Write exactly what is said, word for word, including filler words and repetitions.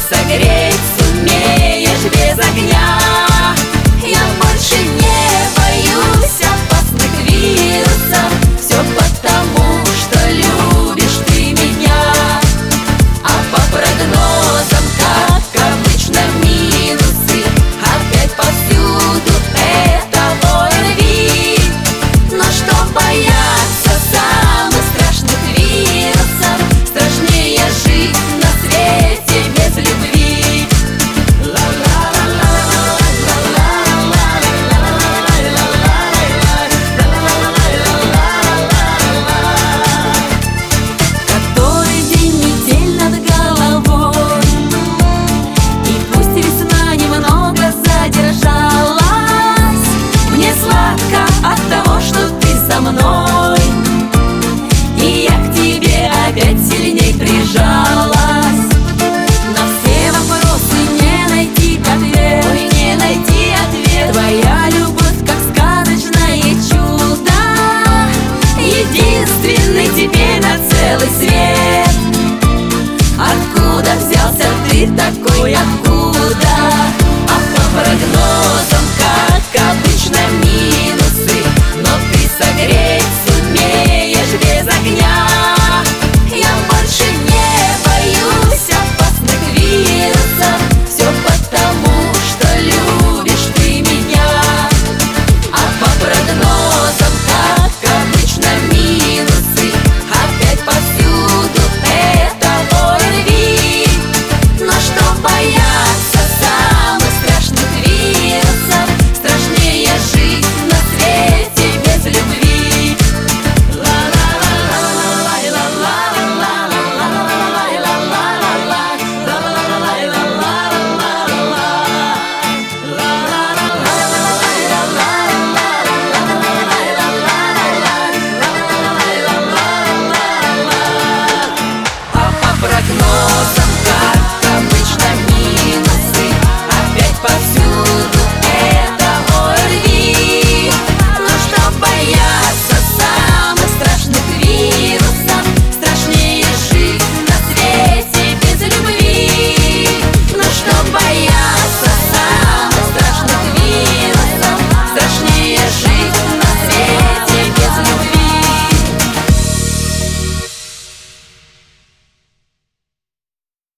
согреть сумеешь без огня. Я больше не боюсь опасных вирусов. Все потому, что любишь ты меня. А по прогнозам, как обычно, минусы. Опять повсюду это ОРВИ. Но что бояться самых страшных вирусов? Страшнее жить на свете без любви. Который день метель над головой, и пусть весна немного задержалась, мне сладко от того, что ты со мной, и я к тебе опять сильней прижалась. На все вопросы не найти ответ, ой, не найти ответ. Твоя любовь, как сказочное чудо, единственный теперь на целый свет. Откуда взялся ты такой?